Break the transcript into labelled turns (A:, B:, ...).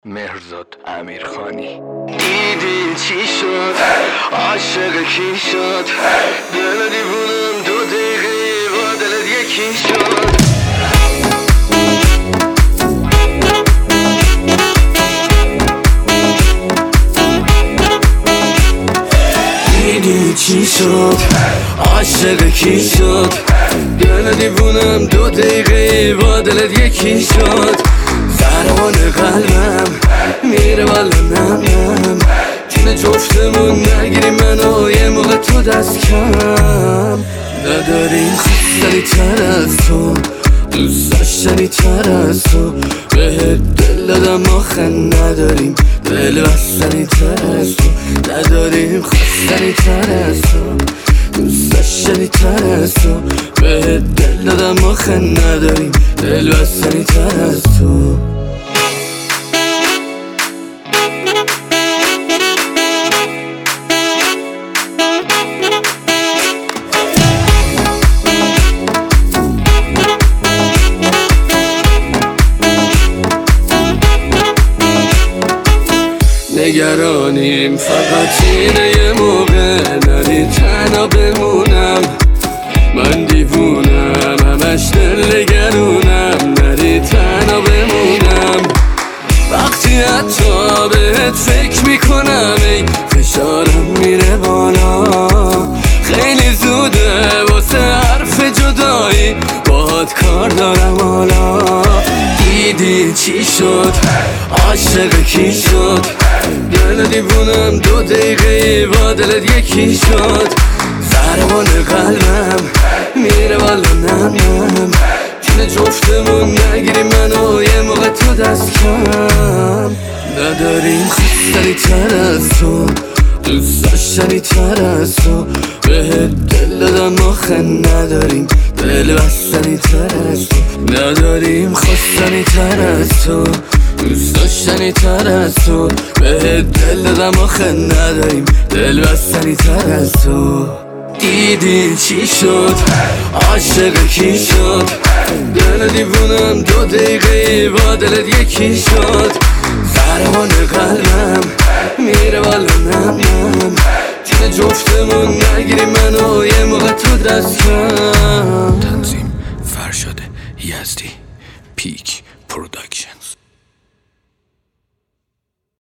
A: مهرزاد امیرخانی. دیدین چی شد؟ عاشق کی شد؟ دل دیوونم 2 دقیقه با دلت یکی شد. دیدین چی شد؟ عاشق کی شد؟ دل دیوونم 2 دقیقه با دلت یکی شد. ضربان قلبم میره والا نم جون جفتمون نگیری منو یه موقع تو دست کم. نداریم خواستنی تر از تو، دوست داشتنی تر از تو، به دل دادم آخه نداریم دل بستنی تر از تو. نداریم خواستنی تر از تو، دوست داشتنی تر از تو، به دل دادم آخه نداریم دل بستنی تر از تو. نگرانیم فقط اینه یه موقع نری تنها بمونم. من دیوونم همش دل نگرونم نری تنها بمونم. وقتی حتی بهت فکر میکنم ای فشارم میره بالا. خیلی زوده واسه حرف جدایی باهات کار دارم حالا. دیدی چی شد؟ عاشق کی شد؟ دل دیوونم 2 دقیقه با دلت یکی شد. ضربان قلبم میره والا نم جون جفتمون نگیری منو یه موقع تو دست کم. نداریم خواستنی تر از تو، دوست داشتنی تر از تو، به دل دادم آخه نداریم دل بستنی تر از تو. نداریم خواستنی تر از تو، دوست داشتنی تر از تو، به دل دادم آخه نداریم دل بستنی تر از تو. دیدی چی شد؟ عاشق کی شد؟ دل دیوونم 2 دقیقه با دلت یکی شد. ضربان قلبم میره والا نم جون جفتمون نگیری منو یه موقع تو دست کم.
B: تنظیم فرشاد یزدی، پیک پروداکشن.